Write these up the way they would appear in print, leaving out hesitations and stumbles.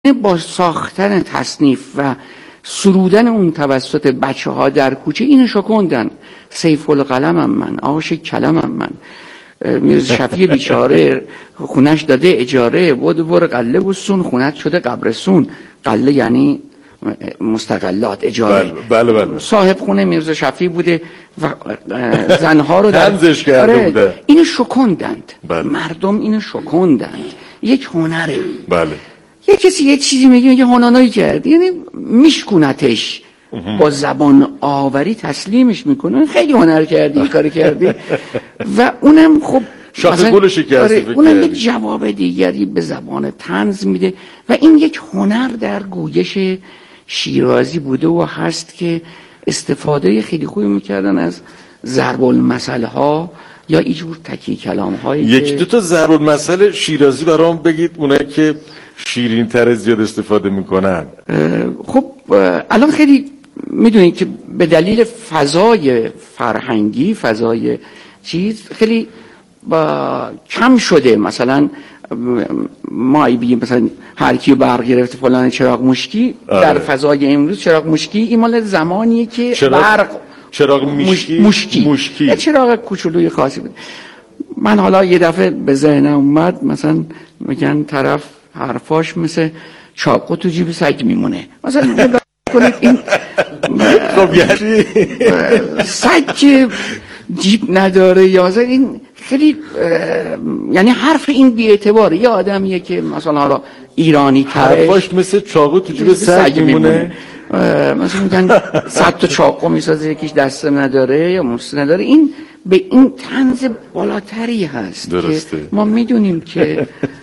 با ساختن تصنیف و سرودن اون توسط بچه ها در کوچه اینو شکندن. سیف القلمم من، آش کلمم من، میرزا شفیع بیچاره خونش داده اجاره، بود قله بسون خونت شده قبرسون. قله یعنی مستقلات اجاره. بله. صاحب خونه میرزا شفیع بوده و زنها رو تنزش کرده بوده. اینو شکندند. مردم اینو شکندند. یک هنره. بله. یه کسی یه چیزی میگه هنانایی کرد، یعنی میشکونتش، با زبان آوری تسلیمش میکنه. خیلی هنر کردی، کاری کردی. و اونم خب شاخ گل شکسته، اونم یک جواب دیگری به زبان طنز میده. و این یک هنر در گویش شیرازی بوده و هست که استفاده خیلی خوبی میکردن از ضرب المثل ها یا اینجور تکی کلام هایی. یک دو تا ضرب المثل شیرازی برام بگید، اونایی که شیرین تر زیاد استفاده میکنن. خب الان خیلی میدونید که به دلیل فضای فرهنگی، فضای چیز خیلی کم شده. مثلا ما بگیم مثلا هر کی برق گرفته فلان چراغ مشکی. در فضای امروز چراغ مشکی این مال زمانیه که چراغ مشکی یه چراغ کوچولوی خاصی بود. من حالا یه دفعه به ذهنم اومد، مثلا میگن طرف حرفاش مثل چاقو تو جیب سگ میمونه. مثلا کنید این خب یعنی سگ که جیب نداره یا این خیلی یعنی حرف این بی اعتباره. یه آدمیه که مثلا حالا ایرانی تره حرفاش مثل چاقو تو جیب سگ میمونه. مثلا میگن 100 تا چاقو میسازه یکیش دسته نداره یا موس نداره. این به این طنز بالاتری هست. درسته. که ما میدونیم که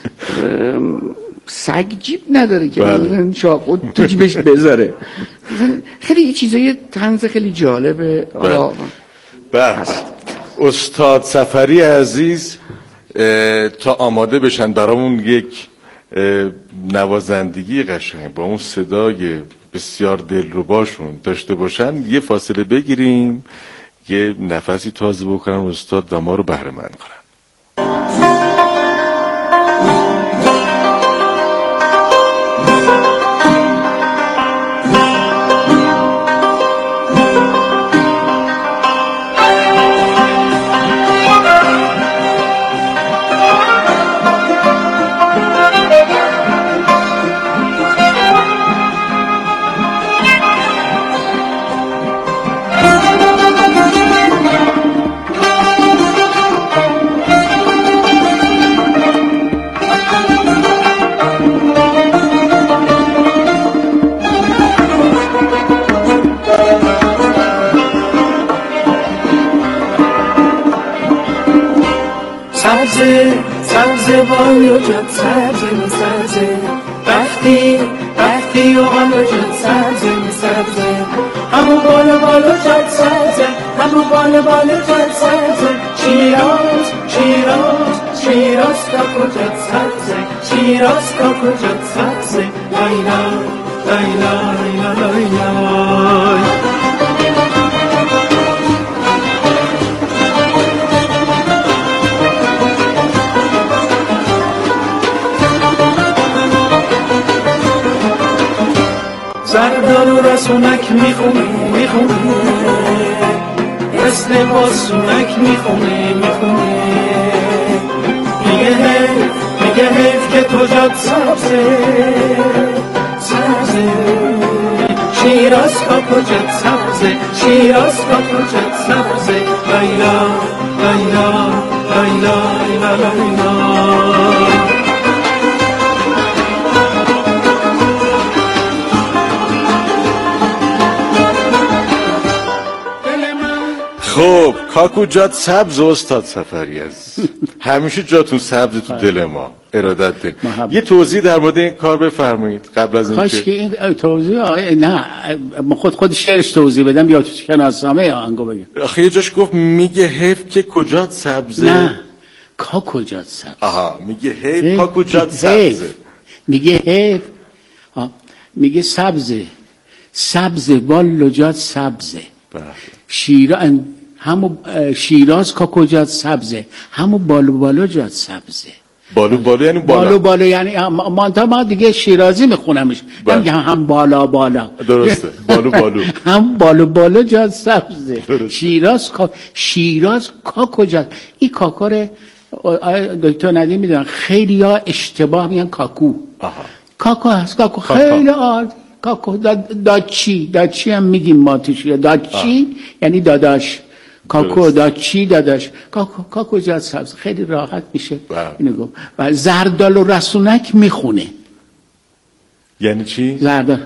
سگ جیب نداره که مثلا چاقو تو جیبش بذاره. خیلی چیزای طنز خیلی جالبه. استاد سفری عزیز تا آماده بشن برامون یک نوازندگی قشنگ با اون صدای بسیار دلرباشون داشته باشن، یه فاصله بگیریم، یه نفسی تازه بکنن استاد و ما رو بهره مند کنن. سبزه بالو جد سبزه وقتی و بالو جد سبزه همون بالو جد سبزه همون بالو جد سبزه شیراز کاکو جد سبزه شیراز کاکو جد سبزه لایلا زردار و رسونک میخونه مثل باسونک میخونه میگه حیف که تو جاد سبزه شیراز کاکو جد سبزه شیراز کاکو جد سبزه لایلا خب کاکو جات سبز استاد سفری عزیز، همیشه جاتون سبز تو دل ما. ارادت داریم. یه توضیح در مورد این کار بفرمایید قبل از اینکه که این توضیح نه خود شعرش توضیح بدم یا تو شناسنامه آهنگو بگم. آخه یه جاش گفت میگه حیف که کجات سبزه. نه کاکو جات سبزه. آها میگه حیف کاکو جات سبزه. میگه حیف میگه سبزه والو جات سبزه. شیراز کاکو جات سبزه همون بالو جات سبزه. بالو یعنی بالا. بالو یعنی ما دیگه شیرازی میخونمش، میگم هم بالا درسته. بالو هم بالو جاز سبزه. شیراز کا کجاست؟ این کاکار دکتر ندیم میدونن خیلی ها اشتباه میگن کاکو. کاکو هست، کاکو خیلی کاکو داچی هم میگیم ما توش. داچی یعنی داداش، کاکو داچی داداش، کاکو جاز سبز خیلی راحت میشه اینو گفت. و زردال و رسونک میخونه. یعنی چی؟ زردال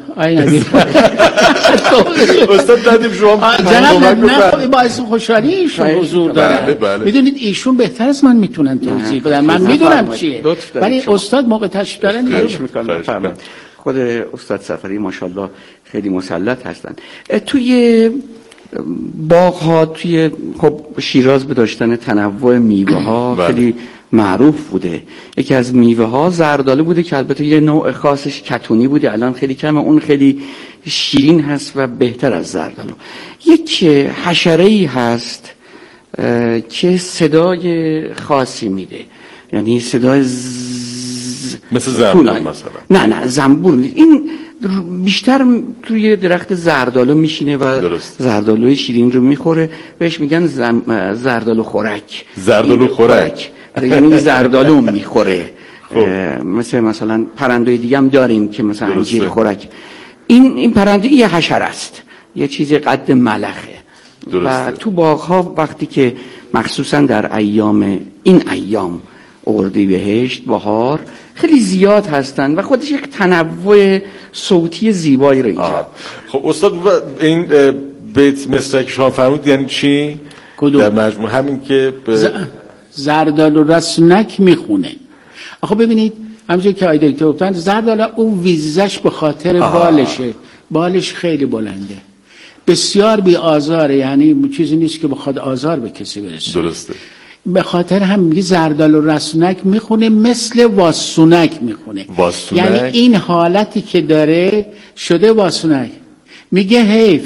استاد دادیم شما نه باعث خوشحالی ایشون حضور دارن. میدونید ایشون بهتر از من میتونن توضیح بدن، من میدونم چیه، ولی استاد موقع تشریف دارن. خود استاد سفری ماشاءالله خیلی مسلط هستن. توی باغ‌ها، توی خب شیراز به داشتن تنوع میوه‌ها خیلی معروف بوده. یکی از میوه‌ها زردالو بوده که البته یه نوع خاصش کتونی بوده، الان خیلی کمه. اون خیلی شیرین هست و بهتر از زردالو. یک حشره‌ای هست که صدای خاصی میده، یعنی صدای مثل زنبور مثلا. نه زنبور نیست. این بیشتر توی درخت زردالو میشینه و زردالوی شیرین رو میخوره. بهش میگن زردالو خورک. یعنی زردالو میخوره. مثلا پرنده دیگه هم داریم که مثلا انجیر خورک. این پرنده یه حشره است، یه چیز قد ملخه. و تو باغ‌ها وقتی که مخصوصا در این ایام اردیبهشت، بهار خیلی زیاد هستن و خودش یک تنوع صوتی زیبایی رو ایجاد. خب استاد این بیت مستر که شما فرمود یعنی چی؟ کدوم؟ در مجموع همین که زردال و رسونک میخونه. آخه ببینید همونجوری که آقای دکتر گفتن زردال اون ویزش به خاطر بالشه، بالش خیلی بلنده، بسیار بی آزاره، یعنی چیزی نیست که بخواد آزار به کسی برسه. درسته. به خاطر هم میگه زردال و رسونک میخونه، مثل واسونک میخونه. یعنی این حالتی که داره شده واسونک. میگه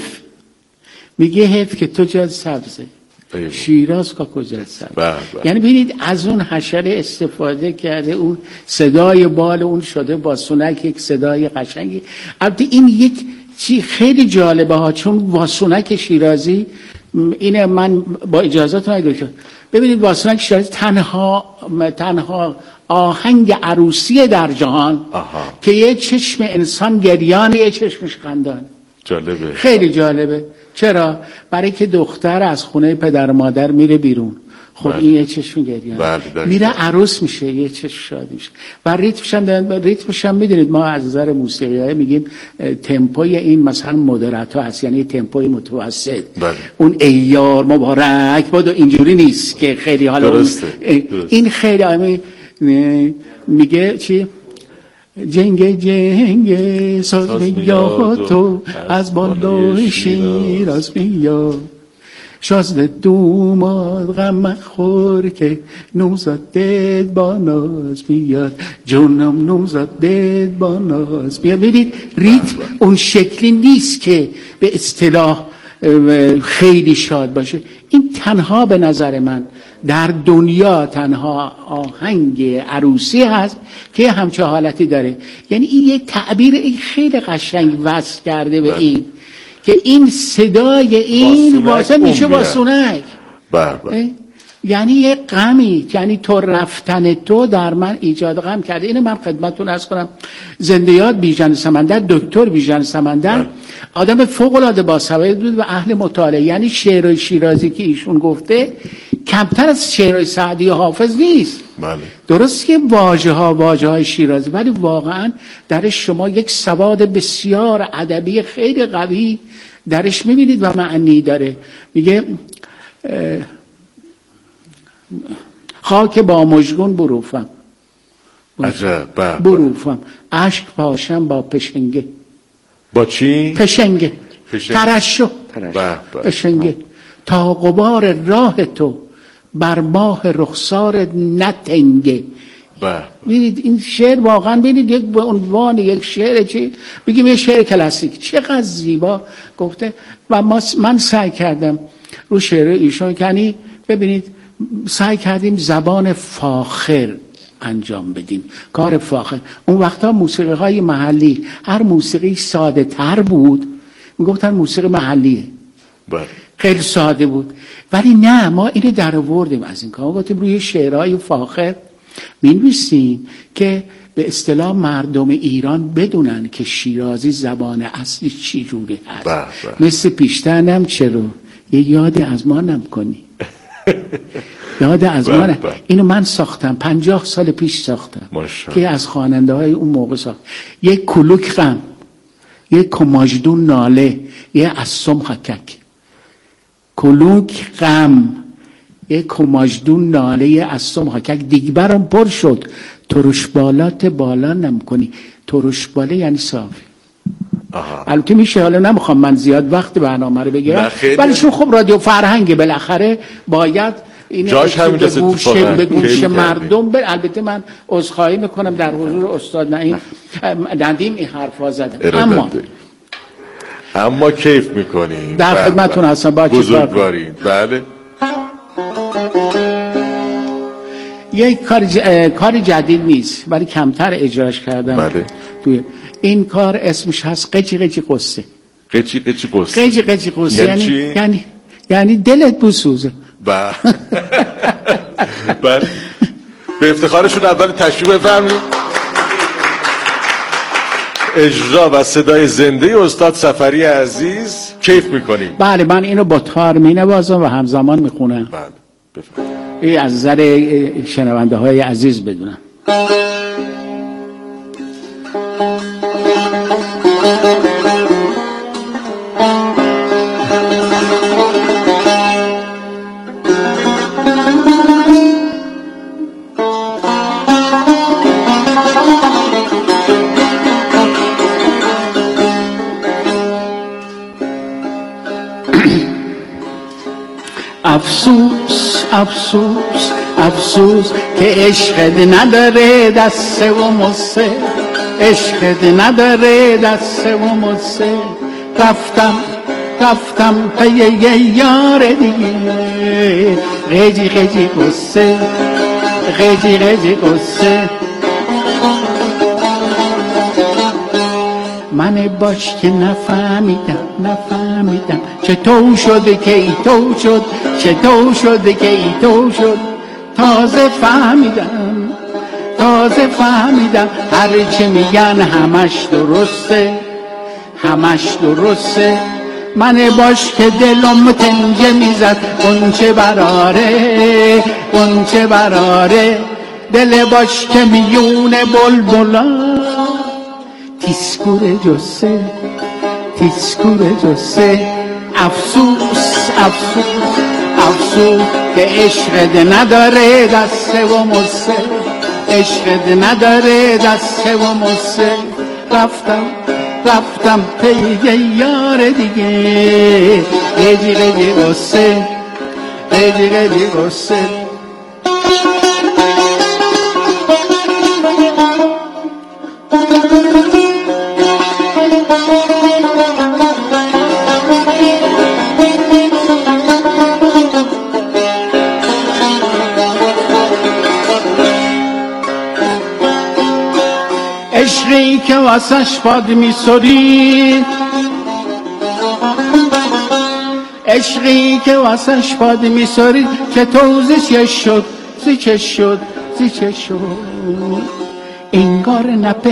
حیف که تو جاز سبزه، شیراز کا کجا سبزه. یعنی ببینید از اون حشره استفاده کرده، اون صدای بال اون شده واسونک، یک صدای قشنگی. البته این یک چی خیلی جالبه ها، چون واسونک شیرازی اینه، من با اجازهتون دکتر ببینید واسونک شیرازی تنها آهنگ عروسی در جهان که یه چشم انسان گریان، یه چشمش خندان. جالبه، خیلی جالبه. چرا؟ برای که دختر از خونه پدر مادر میره بیرون، خب این یه چشم گریان، میره عروس میشه، یه چشم شادی میشه. و ریتمش هم میدونید ما از نظر موسیقی میگیم تمپوی این مثلا مودراتو هست، یعنی تمپوی متوسط. اون ایار مبارک باد اینجوری نیست که خیلی حالا این خیلی میگه چی؟ جنگ ساز بیا تو از بالای شیراز بیا، شازده دوماد غم خور که نوزادت با ناز بیاد، جونم نوزادت با ناز بیاد. ببینید ریتم اون شکلی نیست که به اصطلاح خیلی شاد باشه. این تنها به نظر من در دنیا تنها آهنگ عروسی هست که همچه حالتی داره. یعنی این یک تعبیر خیلی قشنگ وصل کرده به این که این صدای این واسه میشه واسونک. یعنی یک غمی، یعنی تو رفتن تو در من ایجاد غم کرده. اینو من خدمتتون عرض کنم. زنده‌یاد بیژن سمندر، دکتر بیژن سمندر آدم فوق العاده باسواد بود و اهل مطالعه. یعنی شعر شیرازی که ایشون گفته کمتر از شعر سعدی و حافظ نیست. درست که واژه‌های شیرازی، ولی واقعا درش شما یک سواد بسیار ادبی خیلی قوی درش میبینید و معنی داره. میگه خاک با مژگون بروفم، بروفم اشک پاشم با پشنگه. با چی؟ پشنگه ترشو پشنگه تا غبار راه تو بر ماه رخسار نتنگه. ببینید این شعر واقعا ببینید یک به عنوان یک شعر چی بگیم، یه شعر کلاسیک چقدر زیبا گفته. و من سعی کردم رو شعر ایشون، یعنی ببینید سعی کردیم زبان فاخر انجام بدیم، کار فاخر. اون وقتا موسیقی های محلی هر موسیقی ساده تر بود میگفتن موسیقی محلیه، خیلی ساده بود. ولی نه، ما اینو در آوردیم از این کار، گفتیم روی شعرهای فاخر می‌نویسیم که به اصطلاح مردم ایران بدونن که شیرازی زبان اصلی چی جوری هست. مثل پیشترنم چرا یه یاد از ما نمی‌کنی. یاد از ما. اینو من ساختم 50 سال پیش ساختم که از خواننده های اون موقع ساخت. یک کلوک غم، یک کماجدون ناله، یک اسم حکک. کلوک غم، یک کماجدون ناله، یک اسم حکک. دیگه برام پر شد. ترش بالات بالا نمی‌کنی. ترش بالا یعنی صافی. البته میشه، حالا نمیخوام من زیاد وقت برنامه رو بگیرم، ولی چون خب رادیو فرهنگ بالاخره باید این جاش همینجاست به گوش مردم البته من عذرخواهی میکنم در حضور استاد نعیم ندیم این حرفا زدم، اما کیف میکنیم، در خدمتتون هستم. با بزرگوارین. بله. یک کار جدید نیست ولی کمتر اجراش کردم. بله. توی این کار اسمش هست قچی قچی قصه. قچی قچی قصه. قچی قچی قصه یعنی دلت بسوزه. بله. به افتخارشون اول تشریف بفرمایید. اجرا و صدای زنده استاد سفری عزیز. کیف میکنیم. بله، من اینو با تار مینوازم و همزمان میخونم. بله بفرمایید. این از نظر شنونده های عزیز بدونم. افسوس افسوس افسوس که عشقت نداره دسته و مصه، عشقت نداره دسته و مصه. رفتم پی یه یار دیگه، غجی غجی قصه، غجی غجی قصه. من باش که نفهمیدم چطور شده که ای تو شد، چطور شده که ای تو شد. تازه فهمیدم هرچه میگن همش درسته. من باش که دلم تنجه میزد قنچه براره، دل باش که میونه بلبلا تیسکور جسه. افسوس که عشقت نداره دسته و مصه، عشقت نداره دسته و مصه. رفتم پی یار دیگه، غجی غجی قصه، غجی غجی قصه. عشقی که واسش باد می‌سرید، عشقی که واسش باد می‌سرید، که تو زی شد انگار نپه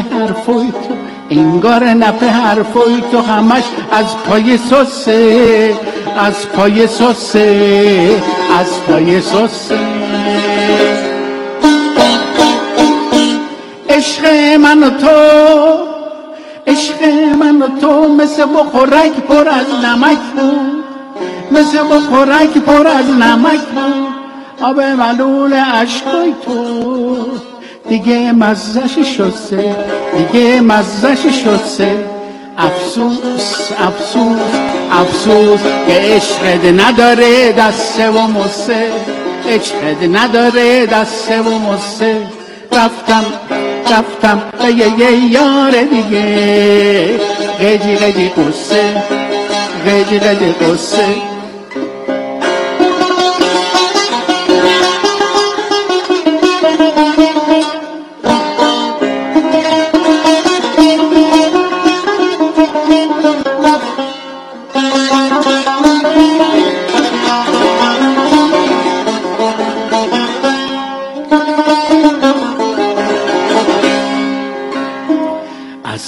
حرفوی تو همش از پای سوسه. عشق من و تو مثل بخورک پر از نمک بود، آب ملول عشقای تو دیگه مزهش شسته. افسوس که عشقت نداره دسته و مصه، عشقت نداره دسته و مصه. رفتم به یه یار دیگه، غجی غجی قصه، غجی غجی قصه.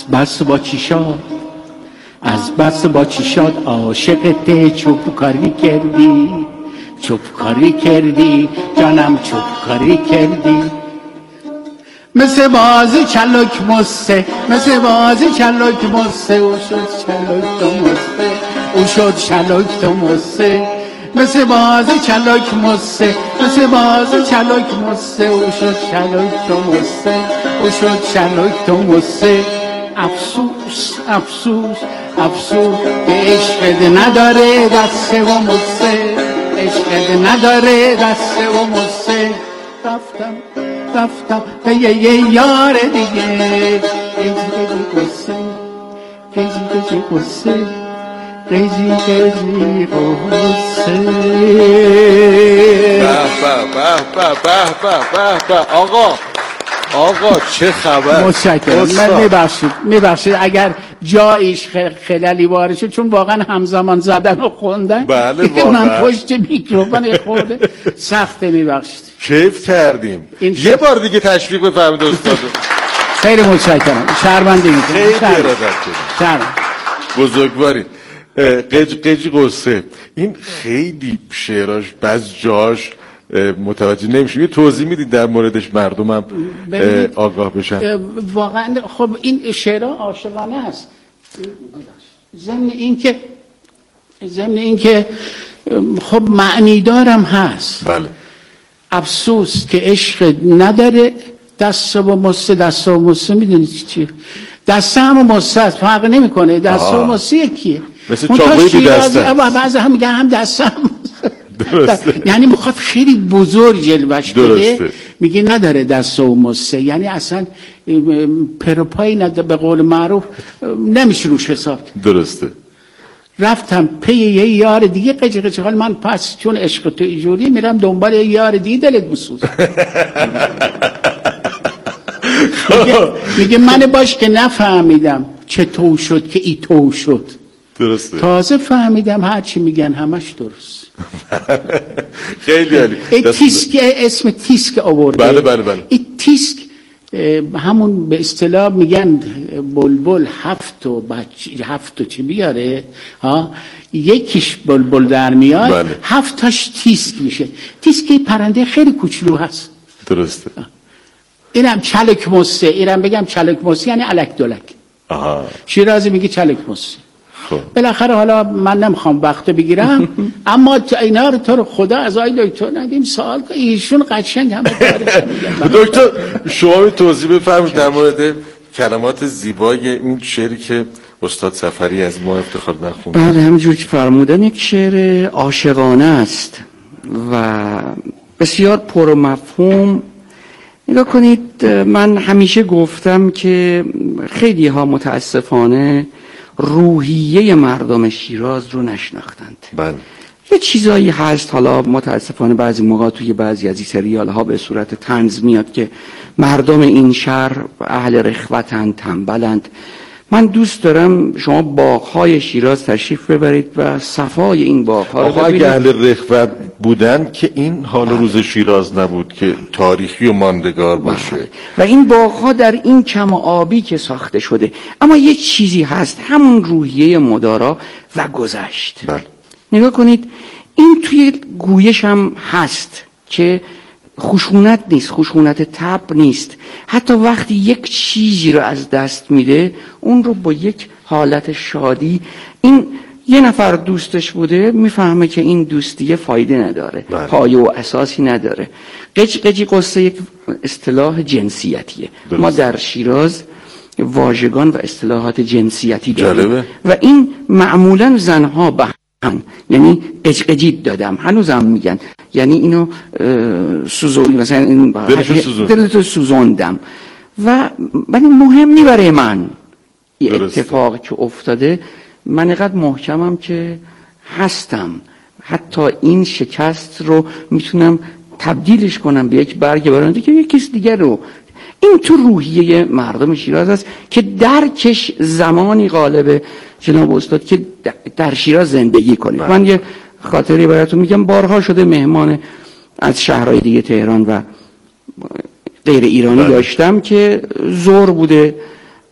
بس با چی شاد، از بس با چی شاد عاشقت چوب کاری کردی، چوب کاری کردی جانم، چوب کاری کردی. مثل بازی چلک مسته، مثل بازی چلک مسته، او شد چلک تو مسته، او شد چلک تو مسته. مثل بازی چلک مسته، مثل بازی چلک مسته، او شد چلک تو مسته، او شد چلک تو مسته. افسوس افسوس افسوس به عشقت نداره دسته و مسته، عشقت نداره دسته و مسته. رفتم رفتم به یه یار دیگه، قیزی قصه، قیزی قصه، قیزی قصه. آقا چه خبر؟ متشکرم. من میبخشید اگر جایش خلالی وارد شد، چون واقعا همزمان زدن و خوندن. بله واقعا من پشت میکروفون خورده سخته، میبخشید. کیف کردیم. یه بار دیگه تشویق بفرمایید استاد. خیلی متشکرم. شرمنده میکنم. خیلی ارادت کنم. بزرگواری. قیزی قصه، این خیلی شعراش بعض جاش متوجه نمیشه. یه توضیح میدید در موردش مردمم آگاه بشن؟ واقعا خب این شعرها عاشقانه است. ضمن اینکه خب معنی دارم هست. بله. افسوس که عشق نداره دست و مصه. دست و مصه میدونید چیه؟ دست هم و مصه است، فرق نمیکنه. دست و مصه یکیه. مثل چاقوی بی دسته. بعضی هم میگن هم دست هم یعنی میخواد خیلی بزرگ جلوش بده، میگه نداره دست و مصه، یعنی اصلا پروپایی نداره، به قول معروف نمیشه روش حساب. درسته. رفتم پی یه یار دیگه، قجه حال من پس چون عشق تو اینجوری میرم دنبال یه یار دیگه، دلت بسوز. میگه من باش که نفهمیدم چطور شد که ای تو شد. درسته. تازه فهمیدم هرچی میگن همش درست. خیلی عالی. تیسک، اسم تیسک آورده. بله. این تیسک همون به اصطلاح میگن بلبل هفت چی بیاره ها، یکیش بلبل در میاد. بله. 7 تاش تیسک میشه. تیسک پرنده خیلی کوچولو هست. درسته. اینم چلک مصه، اینم بگم چلک مصه یعنی الک دلک. شیرازی میگه چلک مصه. خب بالاخره حالا من نمیخوام وقت بگیرم اما اینا رو تو رو خدا از آقای دکتر ندیم سوال کن، ایشون قشنگ همه کارش میگن. دکتر شما توضیح بفرمایید در مورد کلمات زیبای این شعری که استاد سفری از ما افتخار نخوند. بله همینجور که فرمودن یک شعر عاشقانه است و بسیار پرمفهوم. نگاه کنید، من همیشه گفتم که خیلی ها متاسفانه روحیه مردم شیراز رو نشناختند. بله. یه چیزایی هست، حالا متاسفانه بعضی موقع توی بعضی از این سریال ها به صورت طنز میاد که مردم این شهر اهل رخوتند، تنبلند. من دوست دارم شما باغ‌های شیراز تشریف ببرید و صفای این باغ‌ها رو ببینید. اگه اهل رخوت بودن که این حال روز شیراز نبود که تاریخی و ماندگار باشه. و این باغ‌ها در این کم آبی که ساخته شده، اما یه چیزی هست، همون روحیه مدارا و گذشت. بله. نگاه کنید، این توی گویش هم هست که خشونت نیست، خشونت طبع نیست. حتی وقتی یک چیزی رو از دست میده، اون رو با یک حالت شادی، این یه نفر دوستش بوده میفهمه که این دوستی فایده نداره، پایه و اساسی نداره. قجی قصه یک اصطلاح جنسیتیه. ما در شیراز واژگان و اصطلاحات جنسیتی داریم و این معمولا زنها به یعنی قجید دادم، هنوزم میگن، یعنی اینو سوزوندم، مثلا این دلتو سوزوندم. و مهم نی برای من این اتفاق که افتاده. من اینقدر محکمم که هستم، حتی این شکست رو میتونم تبدیلش کنم به یک برگ برنده که یک کس دیگر رو. این تو روحیه مردم شیراز است که درکش زمانی غالب جناب استاد که در شیراز زندگی کنید. من یه خاطری براتون میگم. بارها شده مهمان از شهرهای دیگه تهران و غیر ایرانی داشتم که ظهر بوده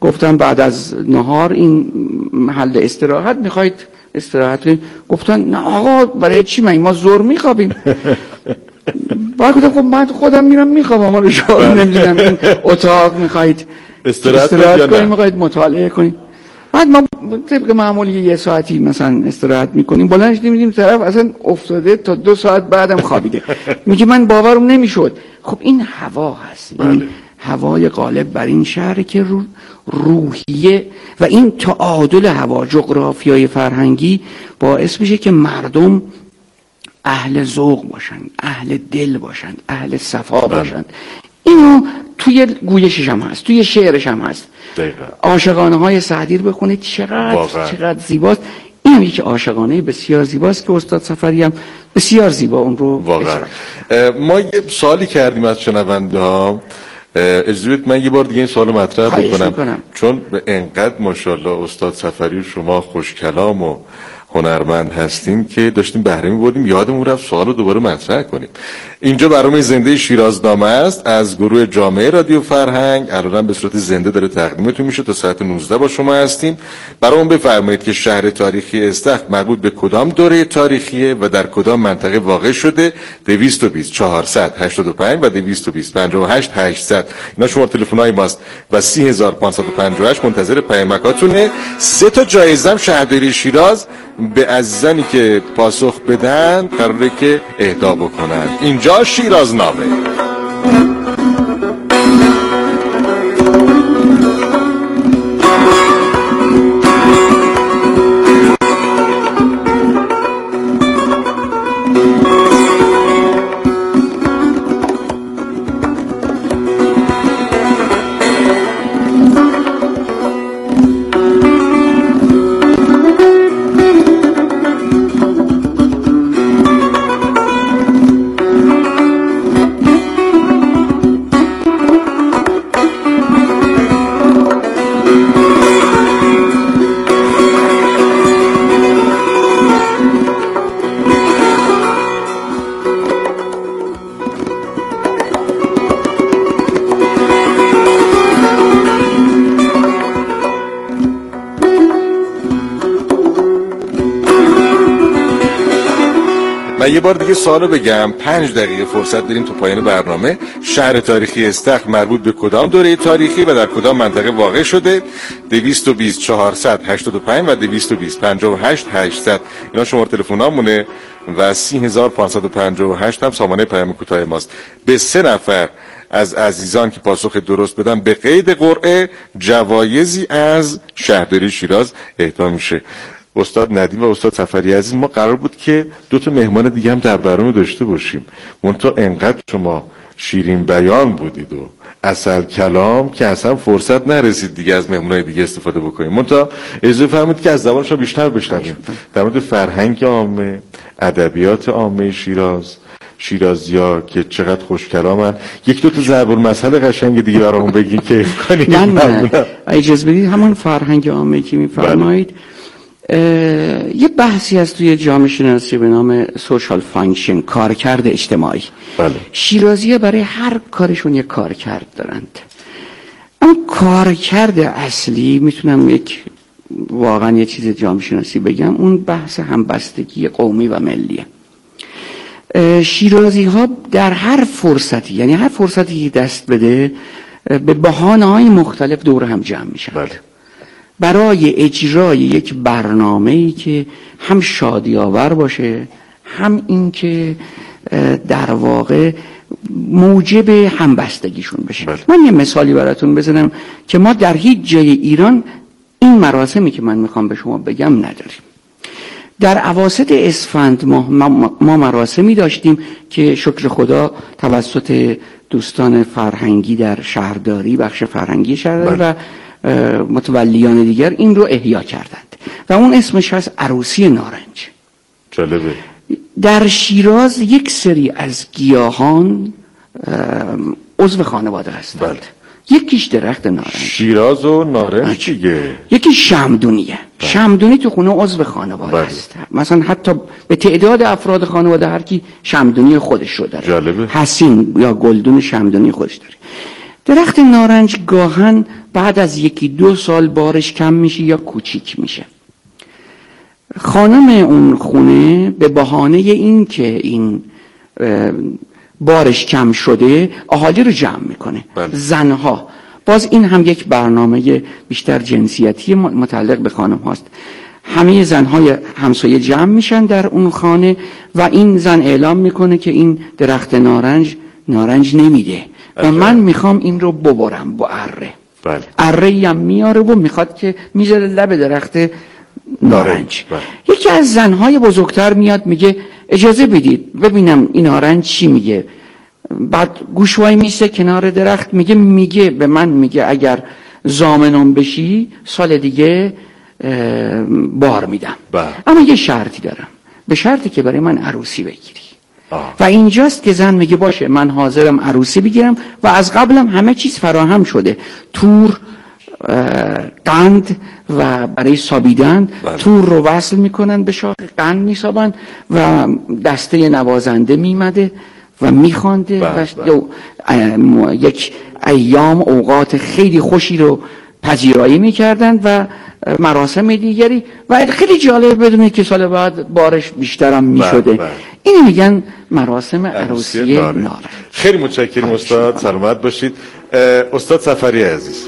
گفتن بعد از نهار این محل استراحت میخواید استراحت کنید؟ گفتن نه آقا برای چی ما زور میخوابیم. بعد گفتم خب من خودم میرم میخوابم، حالا شما نمیدونم این اتاق میخواید استراحت کنید، میخواید مطالعه کنید. بعد ما طبق معمولی یه ساعتی مثلا استراحت میکنیم، بلند شدیم میدیم طرف اصلا افتاده تا 2 ساعت بعدم خوابیده. میگه من باورم نمیشد. خب این هوا هست، این هوای غالب بر این شهر که روحیه و این تعادل هوا، جغرافیای فرهنگی باعث میشه که مردم اهل ذوق باشن، اهل دل باشن، اهل صفا باشن. اینو توی گویشش هم هست، توی شعرش هم هست. عاشقانه های سعدی رو بخونید چقدر زیباست. این هم یکی عاشقانه بسیار زیباست که استاد صفری هم بسیار زیبا اون رو واقعا. ما یه سوالی کردیم از شنونده ها، اجازه بدید من یه بار دیگه این سوالو مطرح بکنم، چون به انقدر ماشاءالله استاد صفری شما خوش کلام و هنرمند هستیم که داشتیم بهره می‌بردیم یادمون رفت سوالو دوباره مطرح کنیم. اینجا برنامه زنده شیرازنامه است از گروه جامعه رادیو فرهنگ، الان به صورت زنده داره تقدیمتون میشه. تا ساعت 19 با شما هستیم. برامون بفرمایید که شهر تاریخی استخر مربوط به کدام دوره تاریخیه و در کدام منطقه واقع شده؟ 220 485 و 220 58 800 اینا شماره تلفن‌های ماست و 30558 منتظر پیامکاتونه. 3 تا جایزه هم شهرداری شیراز به عزیزانی که پاسخ بدن قراره که اهدا بکنن. اینجا شیرازنامه. من یه بار دیگه سوالو بگم، 5 دقیقه فرصت داریم تو پایان برنامه. شهر تاریخی استخر مربوط به کدام دوره تاریخی و در کدام منطقه واقع شده؟ 220 485 و 220 58 800 اینا شماره تلفنامونه و 30558 هم سامانه پیام کوتاه ماست. به 3 نفر از عزیزان که پاسخ درست بدن به قید قرعه جوایزی از شهرداری شیراز اهدا میشه. استاد ندیم و استاد صفری عزیز، ما قرار بود که 2 تا مهمان دیگه هم در برنامه داشته باشیم، منتها انقدر شما شیرین بیان بودید و عسل کلام که اصلا فرصت نرسید دیگه از مهمونای دیگه استفاده بکنیم. منتها اجازه فرمایید که از زبان شما بیشتر بشنویم در مورد فرهنگ عامه، ادبیات عامه شیراز، شیرازی‌ها که چقدر خوش کلامن. 1-2 تا ضرب المثل قشنگ دیگه برامون بگین که کنید. من اجازه بدید همون فرهنگ عامه که می‌فرمایید یه بحثی هست توی جامعه شناسی به نام سوشال فانکشن، کارکرد اجتماعی. بله. شیرازی‌ها برای هر کارشون یک کارکرد دارند. اون کارکرد اصلی میتونم واقعا یه چیز جامعه شناسی بگم، اون بحث همبستگی قومی و ملیه. شیرازی‌ها در هر فرصتی، یعنی هر فرصتی دست بده، به بهانه‌های مختلف دور هم جمع میشن. بله. برای اجرای یک برنامه‌ای که هم شادی‌آور باشه، هم این که در واقع موجب همبستگیشون بشه. بله. من یه مثالی براتون بزنم که ما در هیچ جای ایران این مراسمی که من میخوام به شما بگم نداریم. در اواسط اسفند ما مراسمی داشتیم که شکر خدا توسط دوستان فرهنگی در شهرداری، بخش فرهنگی شهرداری و متولیان دیگر این رو احیا کردند و اون اسمش هست عروسی نارنج. جالبه. در شیراز یک سری از گیاهان عضو خانواده هستند. بله. یکیش درخت نارنج. شیراز و نارنج دیگه. یکی شمدونیه. بله. شمدونی تو خونه عضو خانواده است. مثلا حتی به تعداد افراد خانواده هر کی شمدونی خودش رو داره. جالبه. حسین یا گلدون شمدونی خودش داره. درخت نارنج گاهن بعد از 1-2 سال بارش کم میشه یا کوچیک میشه. خانم اون خونه به بهانه این که این بارش کم شده اهالی رو جمع میکنه. زنها، باز این هم یک برنامه بیشتر جنسیتی متعلق به خانم هاست. همه زنهای همسایه جمع میشن در اون خانه و این زن اعلام میکنه که این درخت نارنج نمیده و من میخوام این رو ببرم با اره. اره‌ای هم میاره و میخواد که میذاره لب درخت نارنج. یکی از زنهای بزرگتر میاد میگه اجازه بدید ببینم این نارنج چی میگه. بعد گوشوای میسته کنار درخت میگه به من میگه اگر ضامنم بشی سال دیگه بار میدم. اما یه شرطی دارم، به شرطی که برای من عروسی بگیری. و اینجاست که زن میگه باشه من حاضرم عروسی بگیرم و از قبلم همه چیز فراهم شده، تور، قند و برای سابیدن تور رو وصل میکنن به شاخ، قند میسابن و دسته نوازنده میمده و میخوانده و یک ایام اوقات خیلی خوشی رو پذیرایی میکردن و مراسم دیگری و خیلی جالب بدونه که سال بعد بارش بیشترم میشده. اینو میگن مراسم عروسی نارنج. خیلی متشکرم استاد، سلامت باشید. استاد سفری عزیز،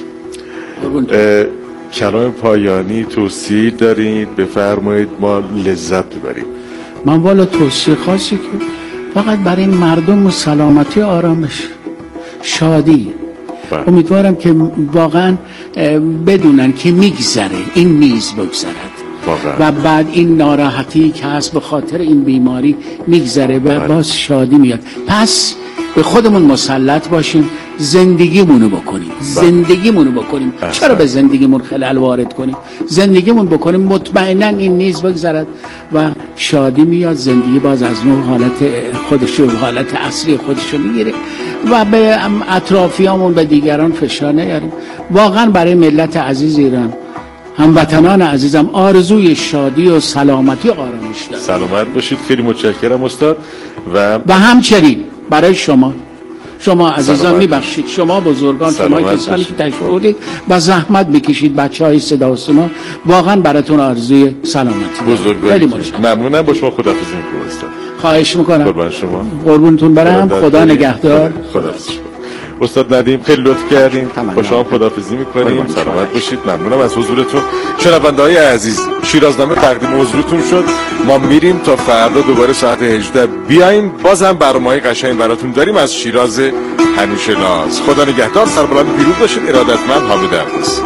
کلام پایانی توصیه دارید بفرمایید ما لذت ببریم. من والا توصیه خاصی که فقط برای مردم و سلامتی آرامش شادی امیدوارم که واقعا بدونن که میگذره، این میز بگذرد و بعد این ناراحتی که هست به خاطر این بیماری میگذره و باز شادی میاد. پس به خودمون مسلط باشیم، زندگیمونو بکنیم. چرا به زندگیمون خلل وارد کنیم؟ زندگیمون بکنیم، مطمئنا این نیز بگذرد و شادی میاد. زندگی باز از نوع حالت خودشو، حالت اصلی خودشو میگیره و به اطرافیامون، به دیگران فشار نیاریم. واقعا برای ملت عزیز ایران، هموطنان عزیزم، آرزوی شادی و سلامتی و آرامش دارم. سلامت باشید. خیلی متشکرم استاد. و همچنین برای شما عزیزان میبخشید، شما بزرگان، شما کسانی که تشریف آوردید و زحمت بکشید، بچهای صدا و سیما، واقعا براتون آرزوی سلامتی بزرگواری. خیلی ممنونم. با شما خداحافظی میکنم استاد. خواهش میکنم. قربان شما. قربونتون برم. خدا نگهدار. خداحافظ. استاد ندیم خیلی لطف کردیم. با شما خداحافظی میکنیم. سلامت باشید. ممنونم از حضورتون. شنونده‌های عزیز، شیرازنامه تقدیم حضورتون شد. ما میریم تا فردا دوباره ساعت 18 بیایم، بازم برنامه‌های قشنگ براتون داریم از شیراز همیشه ناز. خدا نگهدار. سربلند پیروز باشید. ارادتمند حامد عباس.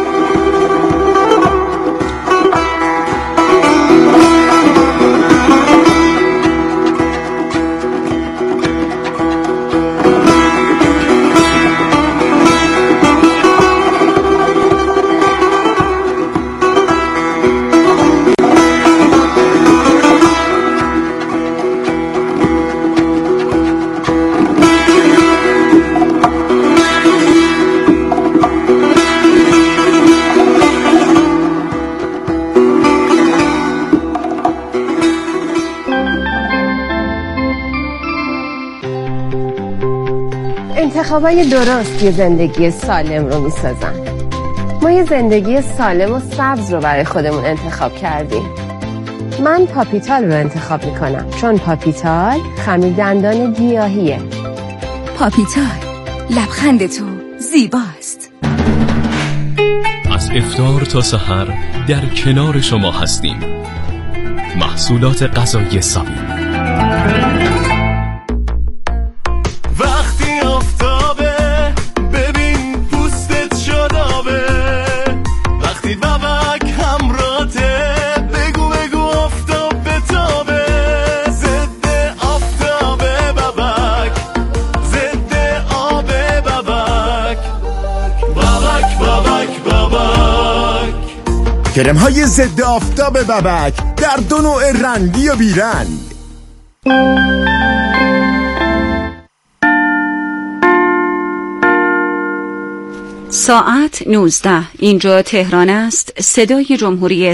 انتخابای درست یه زندگی سالم رو میسازن. ما یه زندگی سالم و سبز رو برای خودمون انتخاب کردیم. من پاپیتال رو انتخاب میکنم چون پاپیتال خمیر دندان گیاهیه. پاپیتال، لبخند تو زیباست. از افطار تا سحر در کنار شما هستیم. محصولات غذایی سابی. کرم‌های ضد آفتاب ببک در 2 نوع رنگی و بیرنگ. ساعت 19. اینجا تهران است. صدای جمهوری